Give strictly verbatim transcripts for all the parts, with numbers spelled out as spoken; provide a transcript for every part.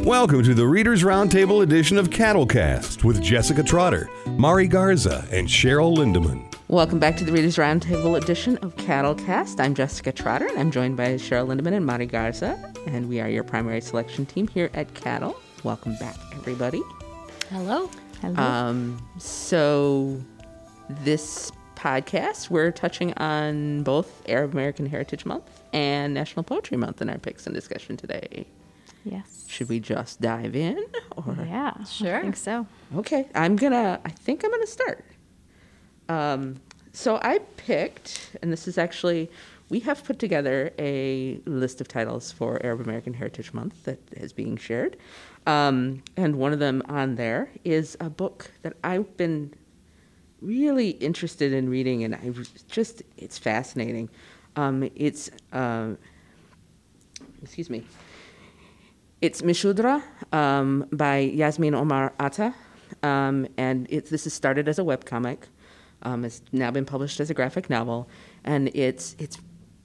Welcome to the Reader's Roundtable edition of Cattlecast with Jessica Trotter, Mari Garza, and Cheryl Lindemann. Welcome back to the Reader's Roundtable edition of Cattlecast. I'm Jessica Trotter, and I'm joined by Cheryl Lindemann and Mari Garza, and we are your primary selection team here at Cattle. Welcome back, everybody. Hello. Hello. Um, so this podcast, we're touching on both Arab American Heritage Month and National Poetry Month in our picks and discussion today. Yes. Should we just dive in? Or? Yeah, sure. I think so. Okay, I'm gonna, I think I'm gonna start. Um, so I picked, and this is actually, we have put together a list of titles for Arab American Heritage Month that is being shared. Um, and one of them on there is a book that I've been really interested in reading, and I just, it's fascinating. Um, it's, uh, excuse me, it's Mishudra um, by Yasmin Omar Atta, um, and it's, this is started as a webcomic. Um, it's now been published as a graphic novel, and it's it's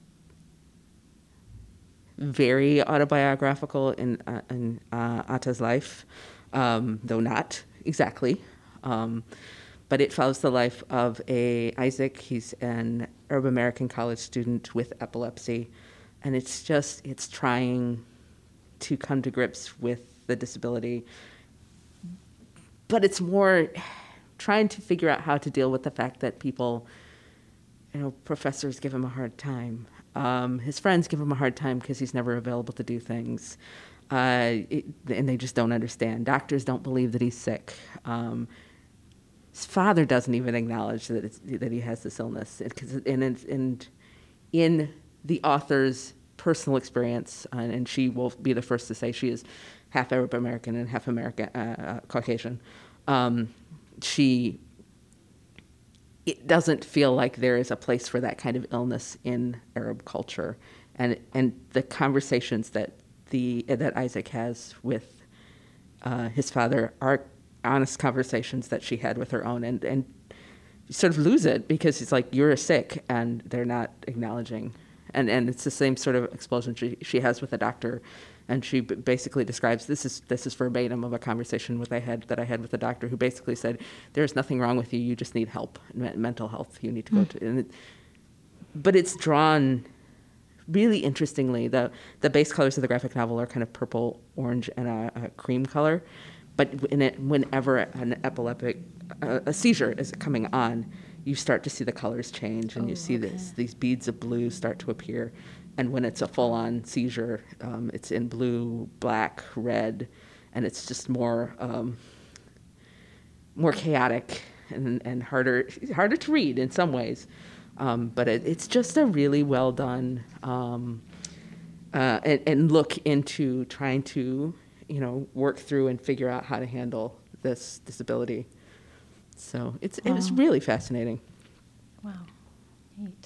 very autobiographical in, uh, in uh, Atta's life, um, though not exactly. Um, but it follows the life of a Isaac. He's an Arab American college student with epilepsy, and it's just it's trying to come to grips with the disability, but it's more trying to figure out how to deal with the fact that people, you know, professors give him a hard time. Um, his friends give him a hard time because he's never available to do things. Uh, it, and they just don't understand. Doctors don't believe that he's sick. Um, his father doesn't even acknowledge that it's, that he has this illness. It, cause, and, it, and in the author's personal experience, uh, and she will be the first to say she is half Arab American and half American, uh, Caucasian, um, she it doesn't feel like there is a place for that kind of illness in Arab culture, and and the conversations that the that Isaac has with uh, his father are honest conversations that she had with her own, and and you sort of lose it because it's like you're sick and they're not acknowledging, and and it's the same sort of explosion she she has with a doctor. And she basically describes, this is this is verbatim of a conversation with I had that I had with a doctor who basically said, there's nothing wrong with you, you just need help, mental health, you need to go mm. to. And it, but it's drawn really interestingly. The the base colors of the graphic novel are kind of purple, orange, and a, a cream color. But in it, whenever an epileptic, uh, a seizure is coming on, you start to see the colors change, and oh, you see okay. this these beads of blue start to appear. And when it's a full-on seizure, um, it's in blue, black, red, and it's just more um, more chaotic and, and harder harder to read in some ways. Um, but it, it's just a really well done um, uh, and, and look into trying to you know work through and figure out how to handle this disability. So it's wow. it was really fascinating. Wow, neat.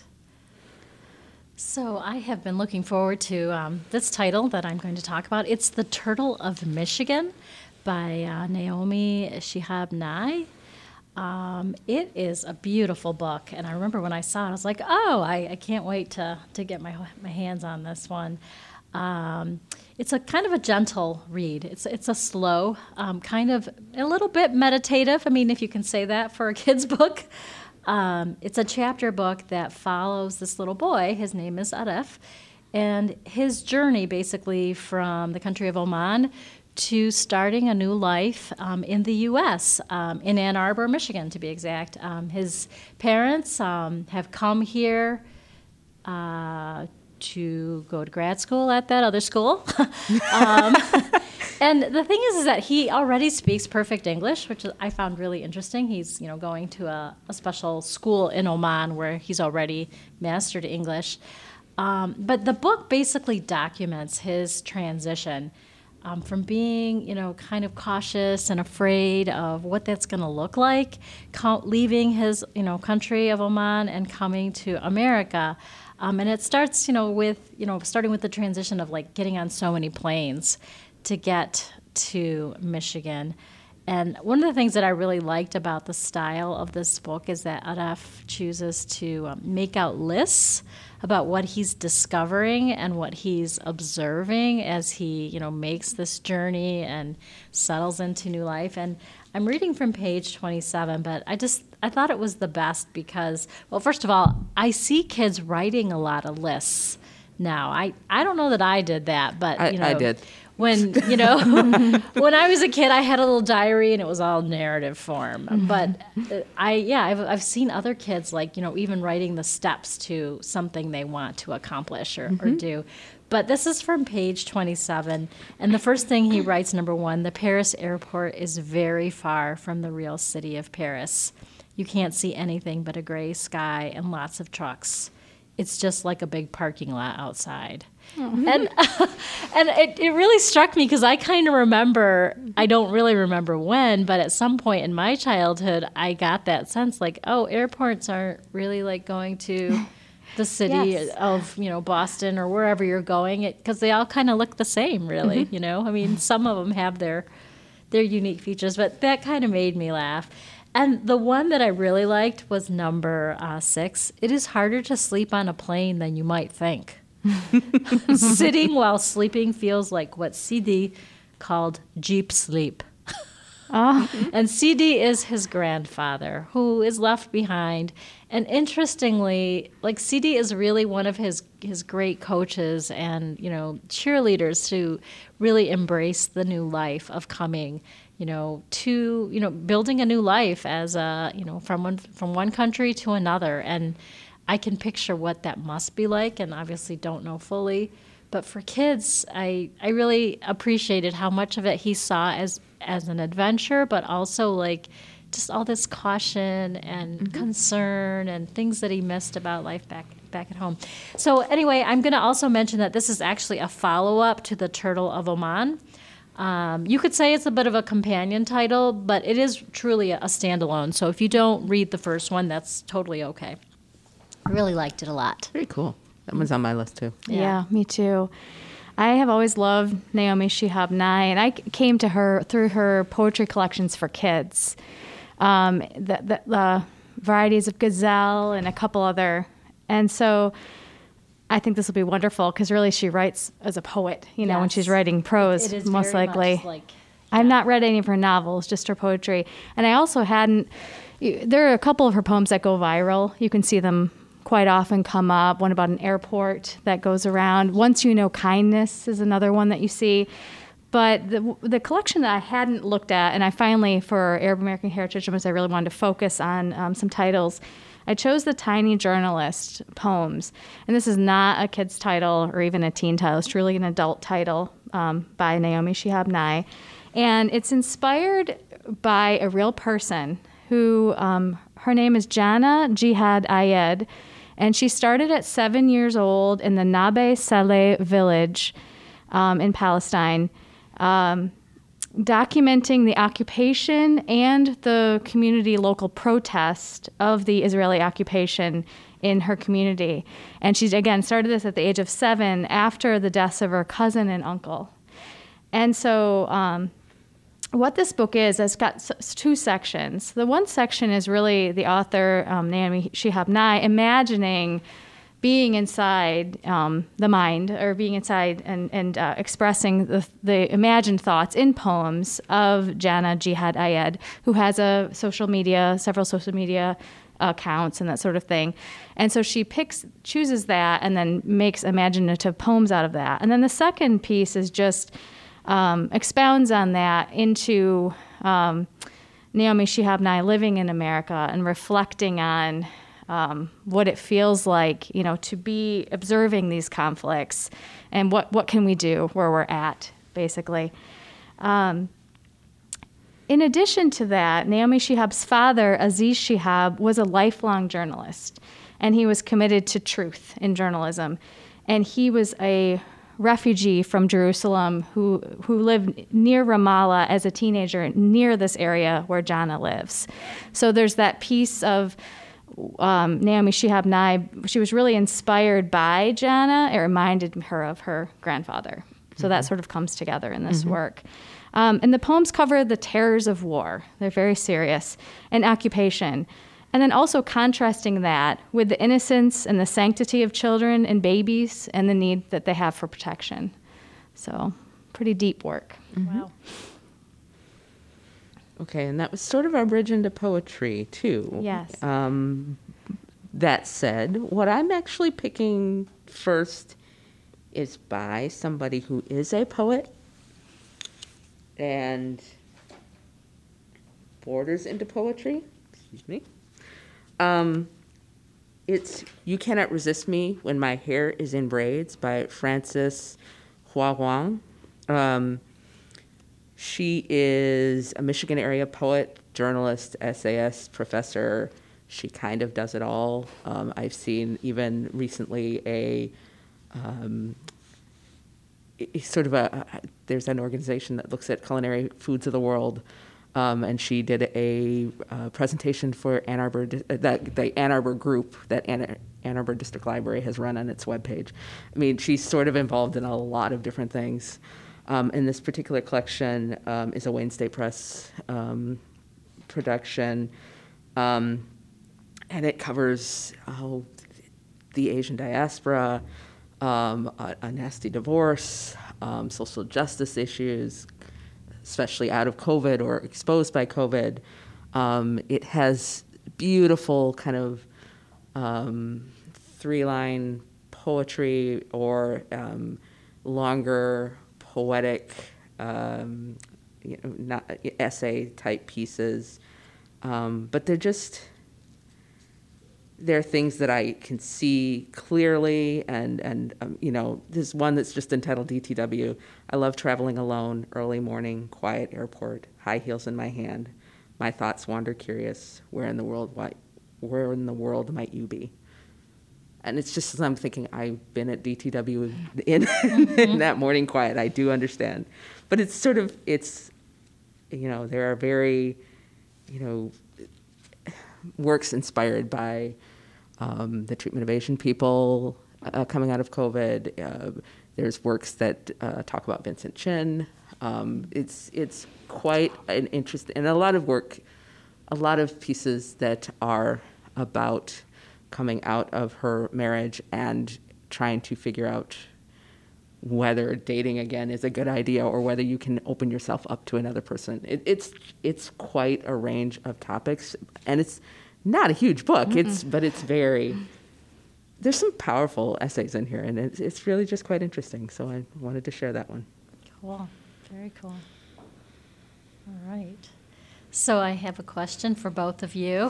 So I have been looking forward to um, this title that I'm going to talk about. It's The Turtle of Michigan by uh, Naomi Shihab Nye. Um, it is a beautiful book, and I remember when I saw it, I was like, oh, I, I can't wait to, to get my my hands on this one. Um, it's a kind of a gentle read. It's it's a slow, um, kind of a little bit meditative. I mean, if you can say that for a kid's book. Um, it's a chapter book that follows this little boy. His name is Aref, and his journey basically from the country of Oman to starting a new life um, in the U S, um, in Ann Arbor, Michigan, to be exact. Um, his parents um, have come here uh, to go to grad school at that other school. um, And the thing is, is that he already speaks perfect English, which I found really interesting. He's, you know, going to a, a special school in Oman where he's already mastered English. Um, but the book basically documents his transition um, from being, you know, kind of cautious and afraid of what that's going to look like, co- leaving his, you know, country of Oman and coming to America. Um, and it starts, you know, with, you know, starting with the transition of like getting on so many planes to get to Michigan. And one of the things that I really liked about the style of this book is that Aref chooses to um, make out lists about what he's discovering and what he's observing as he, you know, makes this journey and settles into new life. And I'm reading from page twenty-seven, but I just, I thought it was the best because, well, first of all, I see kids writing a lot of lists now. I, I don't know that I did that, but, I, you know. I did. When, you know, when I was a kid, I had a little diary and it was all narrative form. Mm-hmm. But uh, I, yeah, I've, I've seen other kids, like, you know, even writing the steps to something they want to accomplish or, mm-hmm. or do. But this is from page twenty-seven. And the first thing he writes, number one, the Paris airport is very far from the real city of Paris. You can't see anything but a gray sky and lots of trucks. It's just like a big parking lot outside. Mm-hmm. And uh, and it, it really struck me because I kind of remember, I don't really remember when, but at some point in my childhood, I got that sense like, oh, airports aren't really like going to the city yes. of, you know, Boston or wherever you're going, because they all kind of look the same, really, mm-hmm. you know? I mean, some of them have their their unique features, but that kind of made me laugh. And the one that I really liked was number uh, six. It is harder to sleep on a plane than you might think. Sitting while sleeping feels like what Sidi called Jeep sleep. Oh. And Sidi is his grandfather, who is left behind. And interestingly, like Sidi is really one of his, his great coaches and, you know, cheerleaders to really embrace the new life of coming, you know, to, you know, building a new life as a, you know, from one, from one country to another. And I can picture what that must be like, and obviously don't know fully. But for kids, I, I really appreciated how much of it he saw as as an adventure, but also like just all this caution and mm-hmm. concern and things that he missed about life back back at home. So anyway, I'm going to also mention that this is actually a follow-up to The Turtle of Oman. Um, you could say it's a bit of a companion title, but it is truly a, a standalone. So if you don't read the first one, that's totally okay. I really liked it a lot. Very cool. That one's on my list, too. Yeah, yeah me too. I have always loved Naomi Shihab Nye, and I came to her through her poetry collections for kids. Um, the, the, the varieties of Gazelle and a couple other. And so I think this will be wonderful because really she writes as a poet, you know, yes. when she's writing prose, it is most very likely. Much like, yeah. I've not read any of her novels, just her poetry. And I also hadn't, there are a couple of her poems that go viral. You can see them quite often come up. One about an airport that goes around. Once You Know Kindness is another one that you see. But the the collection that I hadn't looked at, and I finally, for Arab American Heritage Month, I really wanted to focus on um, some titles. I chose the Tiny Journalist poems. And this is not a kid's title or even a teen title. It's truly an adult title um, by Naomi Shihab Nye. And it's inspired by a real person who, um, her name is Jana Jihad Ayed. And she started at seven years old in the Nabe Saleh village um, in Palestine, um, documenting the occupation and the community local protest of the Israeli occupation in her community. And she, again, started this at the age of seven after the deaths of her cousin and uncle. And so um, what this book is, it's got two sections. The one section is really the author, um, Naomi Shihab Nye, imagining being inside um, the mind, or being inside and, and uh, expressing the, the imagined thoughts in poems of Jana Jihad Ayed, who has a social media, several social media accounts and that sort of thing. And so she picks, chooses that, and then makes imaginative poems out of that. And then the second piece is just um, expounds on that into um, Naomi Shihab Nye living in America and reflecting on Um, what it feels like, you know, to be observing these conflicts, and what, what can we do where we're at, basically. Um, in addition to that, Naomi Shihab's father, Aziz Shihab, was a lifelong journalist, and he was committed to truth in journalism. And he was a refugee from Jerusalem who, who lived near Ramallah as a teenager, near this area where Jana lives. So there's that piece of Um, Naomi Shihab Nye, she was really inspired by Jana. It reminded her of her grandfather. So that sort of comes together in this work. Um, and the poems cover the terrors of war. They're very serious. And occupation. And then also contrasting that with the innocence and the sanctity of children and babies and the need that they have for protection. So pretty deep work. Wow. Okay, and that was sort of our bridge into poetry, too. Yes. Um, that said, what I'm actually picking first is by somebody who is a poet and borders into poetry. Excuse me. Um, it's You Cannot Resist Me When My Hair Is in Braids by Frances Hua Huang. Um, she is a Michigan area poet, journalist, essayist, professor. She kind of does it all. Um, I've seen even recently a um, it's sort of a, there's an organization that looks at culinary foods of the world, um, and she did a uh, presentation for Ann Arbor, that the Ann Arbor group that Ann, Ann Arbor District Library has run on its webpage. I mean, she's sort of involved in a lot of different things. Um, and this particular collection um, is a Wayne State Press um, production, um, and it covers oh, the Asian diaspora, Um, a, a nasty divorce, um, social justice issues, especially out of COVID or exposed by COVID. Um, it has beautiful kind of um, three-line poetry or um, longer poetic um, you know, not essay-type pieces. Um, but they're just... There are things that I can see clearly, and, and um, you know, there's one that's just entitled D T W. I love traveling alone, early morning, quiet airport, high heels in my hand. My thoughts wander curious. Where in the world, why, where in the world might you be? And it's just as I'm thinking, I've been at D T W in, mm-hmm. in that morning quiet. I do understand, but it's sort of it's, you know, there are very, you know. works inspired by um, the treatment of Asian people uh, coming out of COVID. Uh, there's works that uh, talk about Vincent Chin. Um, it's it's quite an interest, and a lot of work, a lot of pieces that are about coming out of her marriage and trying to figure out whether dating again is a good idea or whether you can open yourself up to another person. It, it's it's quite a range of topics, and it's not a huge book. Mm-mm. It's but it's very. There's some powerful essays in here, and it's it's really just quite interesting. So I wanted to share that one. Cool, very cool. All right. So I have a question for both of you.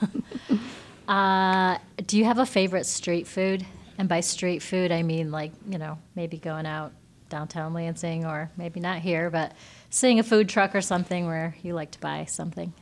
uh, do you have a favorite street food? And by street food, I mean like, you know, maybe going out downtown Lansing, or maybe not here, but seeing a food truck or something where you like to buy something.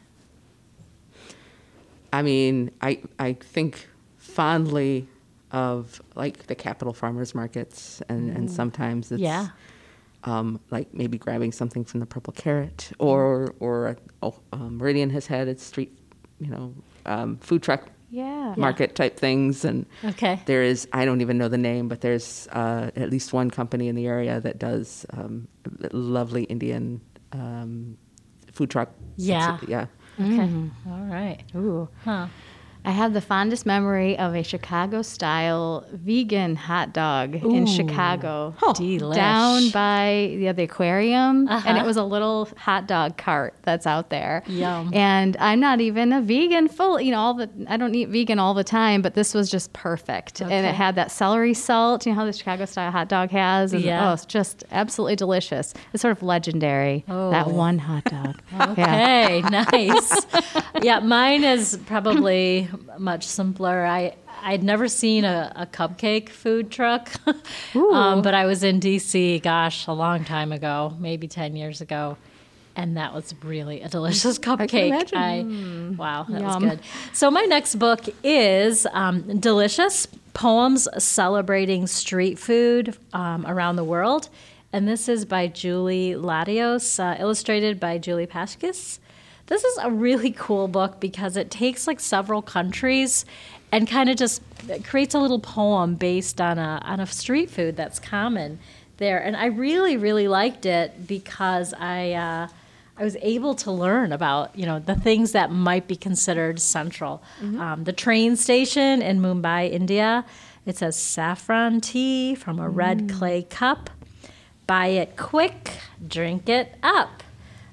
I mean, I I think fondly of like the Capitol Farmers Markets, and, and sometimes it's yeah. um, like maybe grabbing something from the Purple Carrot, or or oh, um, Meridian has had its street, you know, um, food truck yeah. market type things, and okay. there is, I don't even know the name, but there's uh, at least one company in the area that does um, lovely Indian um, food truck. Yeah. Yeah. Okay. Mm. All right. Ooh. Huh. I have the fondest memory of a Chicago-style vegan hot dog Ooh. in Chicago, Oh, delish. down by yeah, the aquarium, Uh-huh. and it was a little hot dog cart that's out there. Yum. And I'm not even a vegan full, you know, all the I don't eat vegan all the time, but this was just perfect. Okay. And it had that celery salt, you know how the Chicago-style hot dog has? And, Yeah. Oh, it's just absolutely delicious. It's sort of legendary, Oh. that one hot dog. Yeah. Okay, nice. Yeah, mine is probably much simpler. I I'd never seen a, a cupcake food truck, um, but I was in D C, gosh, a long time ago, maybe ten years ago, and that was really a delicious cupcake. imagine. I, wow, that Yum. was good. So my next book is um, Delicious, Poems Celebrating Street Food um, Around the World, and this is by Julie Latios, uh, illustrated by Julie Pashkis. This is a really cool book because it takes like several countries and kind of just creates a little poem based on a on a street food that's common there. And I really, really liked it because I uh, I was able to learn about, you know, the things that might be considered central. Mm-hmm. Um, the train station in Mumbai, India, it says saffron tea from a mm. red clay cup. Buy it quick, drink it up.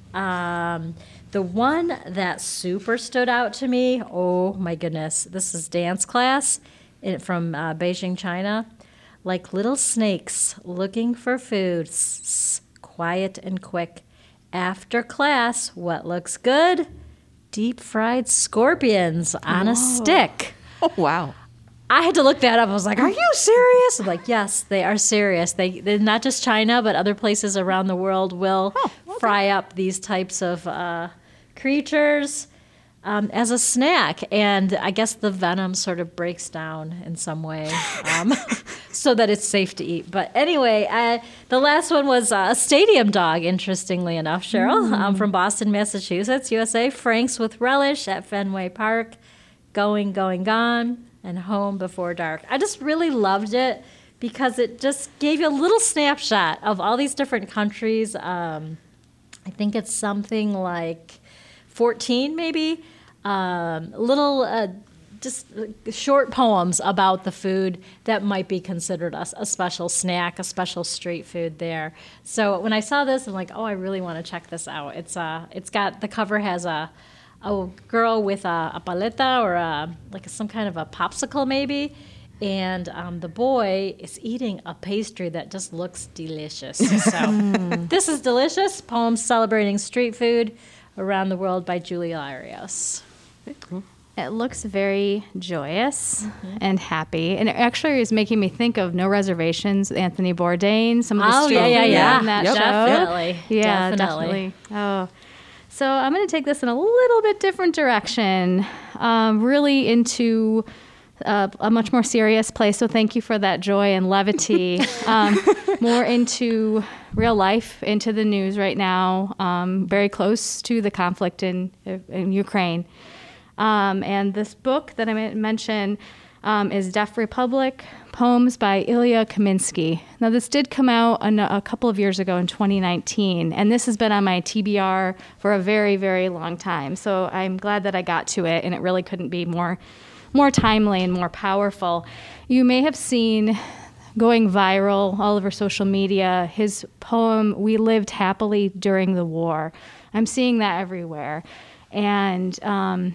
Um, the one that super stood out to me, oh my goodness, this is dance class in, from uh, Beijing, China. Like little snakes looking for food, s- quiet and quick. After class, what looks good? Deep fried scorpions on Whoa. a stick. Oh, wow. I had to look that up. I was like, are you serious? I'm like, yes, they are serious. They, they're not just China, but other places around the world will oh, okay. fry up these types of uh, creatures um, as a snack. And I guess the venom sort of breaks down in some way um, so that it's safe to eat. But anyway, uh, the last one was uh, a stadium dog, interestingly enough, Cheryl, mm. um, from Boston, Massachusetts, U S A. Franks with relish at Fenway Park. Going, going, gone. And home before dark. I just really loved it because it just gave you a little snapshot of all these different countries. Um, I think it's something like fourteen, maybe. Um, little, uh, just short poems about the food that might be considered a, a special snack, a special street food there. So when I saw this, I'm like, oh, I really want to check this out. It's uh, it's got the cover has a. a girl with a, a paleta or a, like some kind of a popsicle maybe, and um, the boy is eating a pastry that just looks delicious. So this is Delicious, Poems Celebrating Street Food Around the World by Julia Arias. Cool. It looks very joyous mm-hmm. and happy, and it actually is making me think of No Reservations, Anthony Bourdain, some of the oh, street yeah, yeah, food yeah. in that yep. show. Definitely. Yeah, definitely. definitely. Oh. So I'm going to take this in a little bit different direction, um, really into uh, a much more serious place. So thank you for that joy and levity. um, more into real life, into the news right now, um, very close to the conflict in, in Ukraine. Um, and this book that I mentioned um, is Deaf Republic, Poems by Ilya Kaminsky. Now, this did come out a, a couple of years ago in twenty nineteen, and this has been on my T B R for a very, very long time. So I'm glad that I got to it, and it really couldn't be more, more timely and more powerful. You may have seen going viral all over social media his poem, We Lived Happily During the War. I'm seeing that everywhere. And um,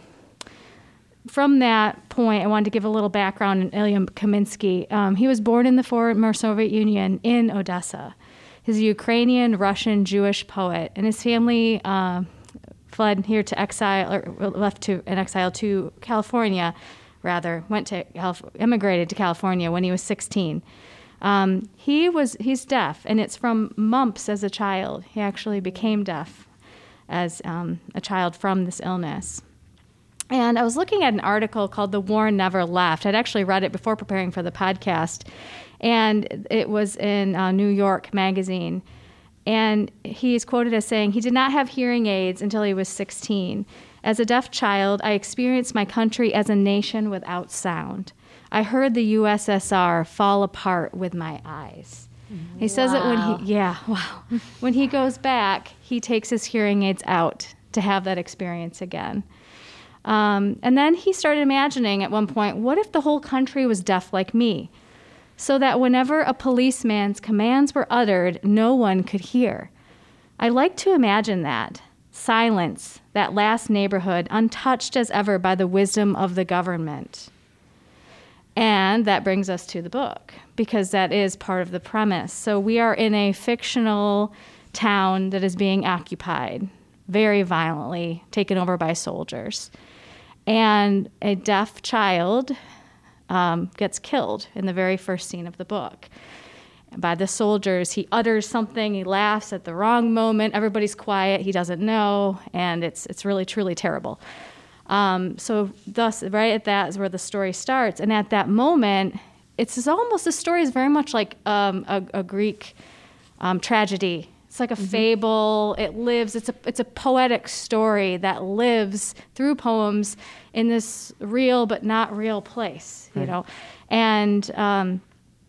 from that point, I wanted to give a little background on Ilya Kaminsky. Um, he was born in the former Soviet Union in Odessa. He's a Ukrainian, Russian, Jewish poet, and his family uh, fled here to exile, or left to in exile to California, rather, went to immigrated to California when he was sixteen. Um, he was he's deaf, and it's from mumps as a child. He actually became deaf as um, a child from this illness. And I was looking at an article called The War Never Left. I'd actually read it before preparing for the podcast. And it was in uh, New York Magazine. And he's quoted as saying, he did not have hearing aids until he was sixteen. As a deaf child, I experienced my country as a nation without sound. I heard the U S S R fall apart with my eyes. He says wow. it when he, yeah, wow. When he goes back, he takes his hearing aids out to have that experience again. Um, and then he started imagining at one point, what if the whole country was deaf like me? So that whenever a policeman's commands were uttered, no one could hear. I like to imagine that. Silence, that last neighborhood, untouched as ever by the wisdom of the government. And that brings us to the book, because that is part of the premise. So we are in a fictional town that is being occupied very violently, taken over by soldiers. And a deaf child um, gets killed in the very first scene of the book by the soldiers. He utters something, he laughs at the wrong moment, everybody's quiet, he doesn't know, and it's it's really, truly terrible. Um, so thus, right at that is where the story starts. And at that moment, it's almost, the story is very much like um, a, a Greek um, tragedy. It's like a mm-hmm. fable. It lives. It's a it's a poetic story that lives through poems in this real but not real place, you right. know. And um,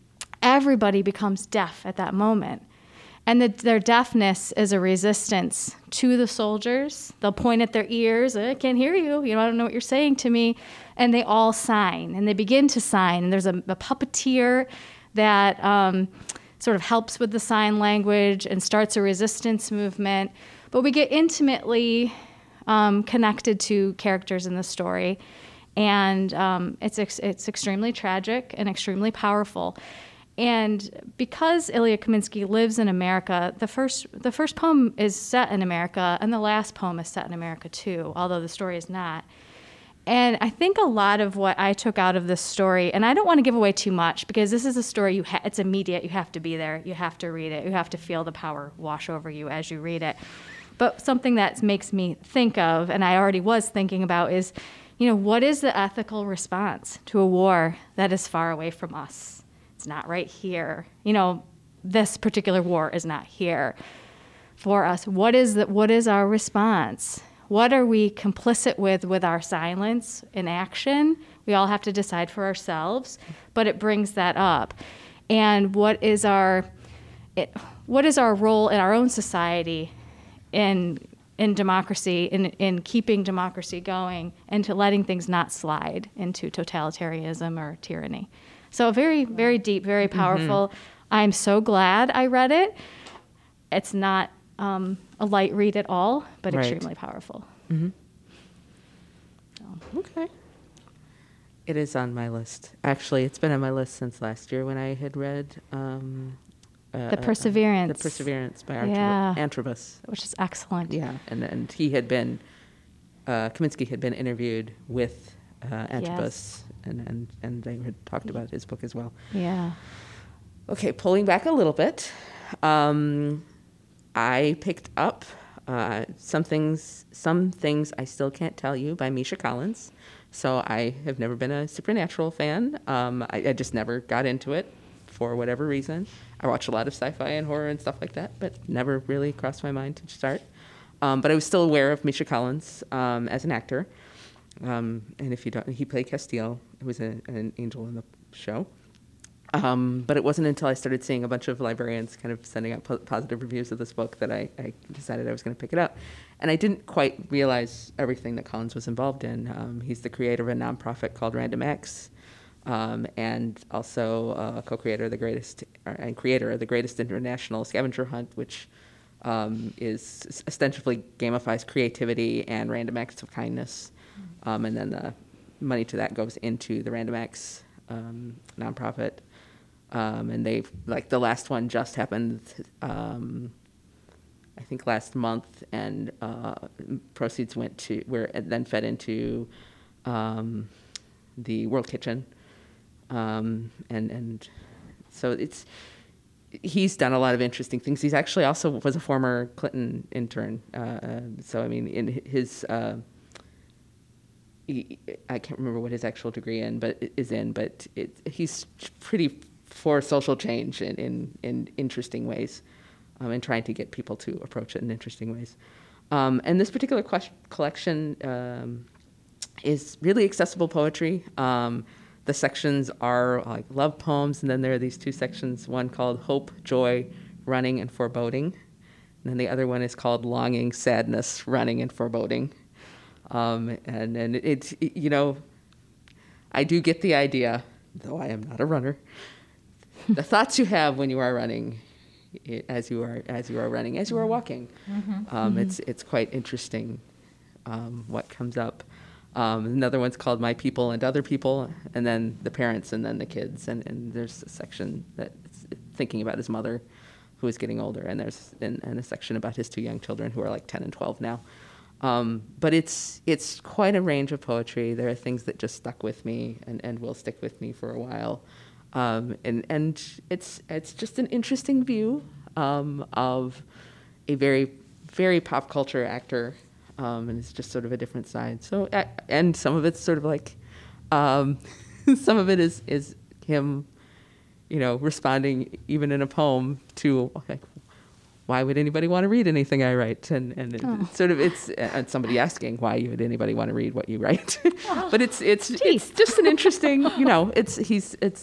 everybody becomes deaf at that moment. And the, their deafness is a resistance to the soldiers. They'll point at their ears, I can't hear you, you know, I don't know what you're saying to me. And they all sign, and they begin to sign. And there's a, a puppeteer that um, sort of helps with the sign language and starts a resistance movement. But we get intimately um, connected to characters in the story. And um, it's ex- it's extremely tragic and extremely powerful. And because Ilya Kaminsky lives in America, the first the first poem is set in America, and the last poem is set in America too, although the story is not. And I think a lot of what I took out of this story, and I don't want to give away too much because this is a story you ha- it's immediate. You have to be there. You have to read it. You have to feel the power wash over you as you read it. But something that makes me think of, and I already was thinking about, is, you know, what is the ethical response to a war that is far away from us? It's not right here. You know, this particular war is not here for us. What is the, what is our response? What are we complicit with with our silence and action? We all have to decide for ourselves, but it brings that up. And what is our it, what is our role in our own society in in democracy, in, in keeping democracy going, and to letting things not slide into totalitarianism or tyranny? So very, very deep, very powerful. Mm-hmm. I'm so glad I read it. It's not um, a light read at all, but right. extremely powerful. Mm-hmm. So. Okay. It is on my list. Actually, it's been on my list since last year when I had read um, uh, The Perseverance. Uh, the Perseverance by Artur- yeah. Antrobus. Which is excellent. Yeah, and and he had been, uh, Kaminsky had been interviewed with uh, Antrobus. Yes. And, and and they had talked about his book as well. Yeah. Okay, pulling back a little bit, um, I picked up uh, some things. Some things I still can't tell you by Misha Collins. So I have never been a Supernatural fan. Um, I, I just never got into it for whatever reason. I watch a lot of sci-fi and horror and stuff like that, but never really crossed my mind to start. Um, but I was still aware of Misha Collins um, as an actor. Um, and if you don't, he played Castiel. It was a, an angel in the show. Um, but it wasn't until I started seeing a bunch of librarians kind of sending out po- positive reviews of this book that I, I decided I was going to pick it up. And I didn't quite realize everything that Collins was involved in. Um, he's the creator of a nonprofit called Random X, um, and also a co-creator of the greatest uh, and creator of the greatest international scavenger hunt, which um, is ostensibly gamifies creativity and random acts of kindness. Um, and then the money to that goes into the Random X um, nonprofit. Um, and they've, like, the last one just happened, um, I think last month, and uh, proceeds went to, were then fed into um, the World Kitchen. Um, and, and so it's, he's done a lot of interesting things. He's actually also was a former Clinton intern. Uh, so, I mean, in his, uh, He, I can't remember what his actual degree in, but is in, but it, he's pretty for social change in, in, in interesting ways, um, and trying to get people to approach it in interesting ways. Um, and this particular question, collection um, is really accessible poetry. Um, the sections are like love poems, and then there are these two sections, one called Hope, Joy, Running, and Foreboding. And then the other one is called Longing, Sadness, Running, and Foreboding. Um, and and it's, it, you know, I do get the idea, though I am not a runner, the thoughts you have when you are running, as you are as you are running, as you are walking. Mm-hmm. Um, mm-hmm. It's it's quite interesting um, what comes up. Um, another one's called My People and Other People, and then the parents, and then the kids. And, and there's a section that's thinking about his mother, who is getting older, and there's and, and a section about his two young children, who are like ten and twelve now. Um, but it's it's quite a range of poetry. There are things that just stuck with me and, and will stick with me for a while. Um, and and it's it's just an interesting view um, of a very, very pop culture actor. Um, and it's just sort of a different side. So, uh, and some of it's sort of like, um, some of it is, is him, you know, responding even in a poem to, like, why would anybody want to read anything I write? And and oh. it's sort of it's and somebody asking why would anybody want to read what you write? But it's it's Jeez. it's just an interesting, you know, it's he's it's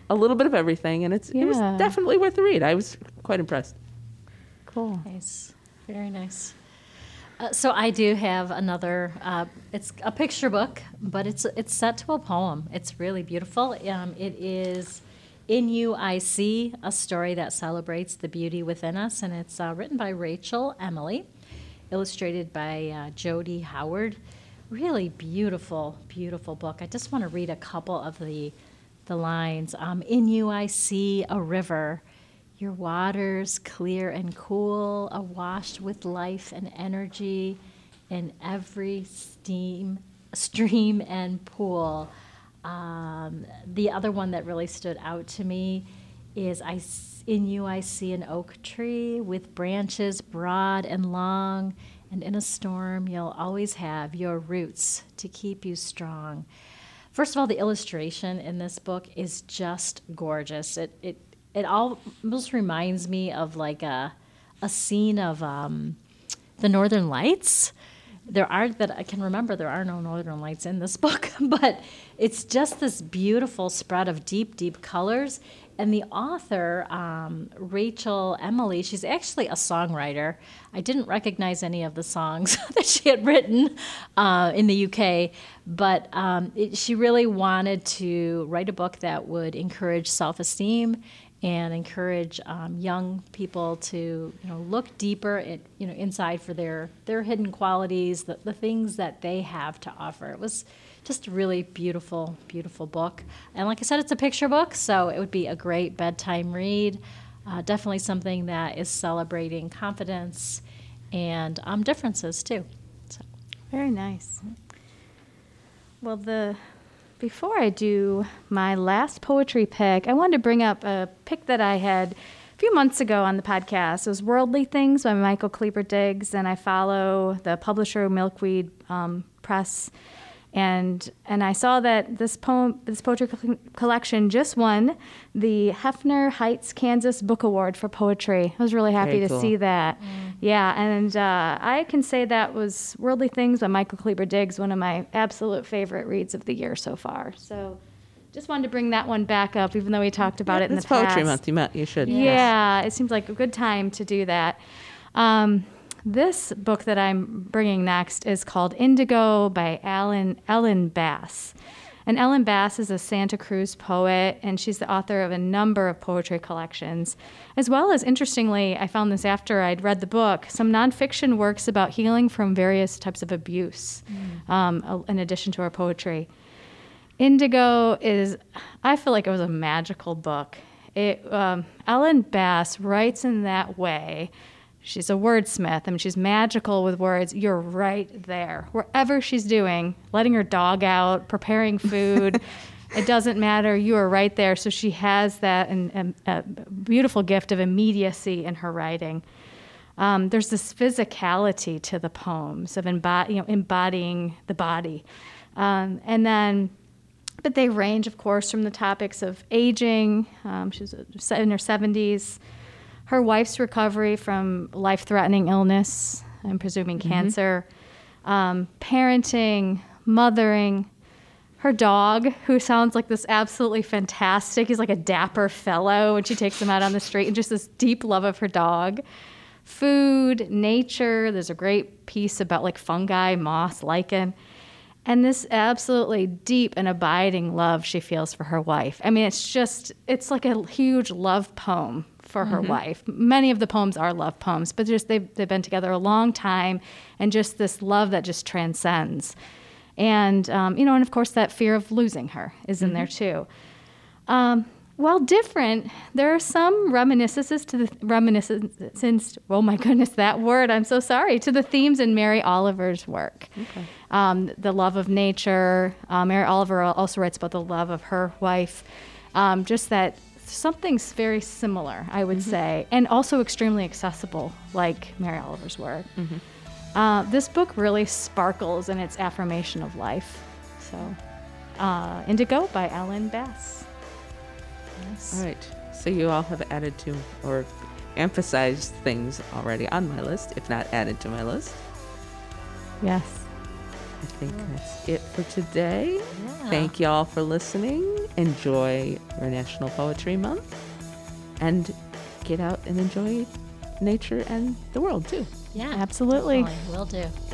a little bit of everything, and it's it was Yeah. definitely worth the read. I was quite impressed. Cool. Nice, very nice. Uh, so I do have another. Uh, it's a picture book, but it's it's set to a poem. It's really beautiful. Um, it is In You I See, a story that celebrates the beauty within us, and it's uh, written by Rachel Emily, illustrated by uh, Jody Howard. Really beautiful, beautiful book. I just want to read a couple of the the lines. Um, In you I see a river. Your waters clear and cool, awash with life and energy in every steam, stream and pool. Um, the other one that really stood out to me is I, s- in you I see an oak tree with branches broad and long, and in a storm you'll always have your roots to keep you strong. First of all, the illustration in this book is just gorgeous. It it it almost reminds me of like a a scene of um, the Northern Lights. There are, that I can remember, there are no Northern Lights in this book, but it's just this beautiful spread of deep, deep colors. And the author, um, Rachel Emily, she's actually a songwriter. I didn't recognize any of the songs that she had written uh, in the U K, but um, it, she really wanted to write a book that would encourage self-esteem and encourage um, young people to, you know, look deeper at, you know, inside for their their hidden qualities, the, the things that they have to offer. It was just a really beautiful, beautiful book. And like I said, it's a picture book, so it would be a great bedtime read. Uh, definitely something that is celebrating confidence and um, differences too. So. Very nice. Well, the before I do my last poetry pick, I wanted to bring up a pick that I had a few months ago on the podcast. It was Worldly Things by Michael Kleber Diggs, and I follow the publisher Milkweed um, Press. And and I saw that this poem, this poetry co- collection just won the Hefner Heights, Kansas Book Award for poetry. I was really happy Very to cool. see that. Mm. Yeah, and uh, I can say that was Worldly Things by Michael Kleber Diggs, one of my absolute favorite reads of the year so far. So just wanted to bring that one back up, even though we talked about Yeah, it in it's the past. Poetry Month. You, met, you should. Yeah, it seems like a good time to do that. Um, this book that I'm bringing next is called Indigo by Alan, Ellen Bass. And Ellen Bass is a Santa Cruz poet, and she's the author of a number of poetry collections, as well as, interestingly, I found this after I'd read the book, some nonfiction works about healing from various types of abuse, mm. um, in addition to her poetry. Indigo is, I feel like it was a magical book. It, um, Ellen Bass writes in that way. She's a wordsmith. I mean, she's magical with words. You're right there. Wherever she's doing, letting her dog out, preparing food, it doesn't matter. You are right there. So she has that and, and a beautiful gift of immediacy in her writing. Um, there's this physicality to the poems of embody, you know, embodying the body. Um, and then, but they range, of course, from the topics of aging. Um, she's in her seventies. Her wife's recovery from life-threatening illness, I'm presuming mm-hmm. cancer, um, parenting, mothering, her dog, who sounds like this absolutely fantastic. He's like a dapper fellow when she takes him out on the street, and just this deep love of her dog. Food, nature, there's a great piece about like fungi, moss, lichen, and this absolutely deep and abiding love she feels for her wife. I mean, it's just, it's like a huge love poem for her mm-hmm. wife. Many of the poems are love poems, but just they've, they've been together a long time, and just this love that just transcends. And, um, you know, and of course that fear of losing her is in mm-hmm. there too. Um, while different, there are some reminiscences to the reminiscences, oh my goodness, that word, I'm so sorry, to the themes in Mary Oliver's work. Okay. Um, the love of nature. Uh, Mary Oliver also writes about the love of her wife. Um, just that something's very similar, I would mm-hmm. say, and also extremely accessible, like Mary Oliver's work. Mm-hmm. Uh, this book really sparkles in its affirmation of life. So, uh, Indigo by Ellen Bass. Yes. All right. So you all have added to or emphasized things already on my list, if not added to my list. Yes. I think that's it for today. Yeah. Thank you all for listening, enjoy our National Poetry Month and get out and enjoy nature and the world too. Yeah, Absolutely. definitely. Will do.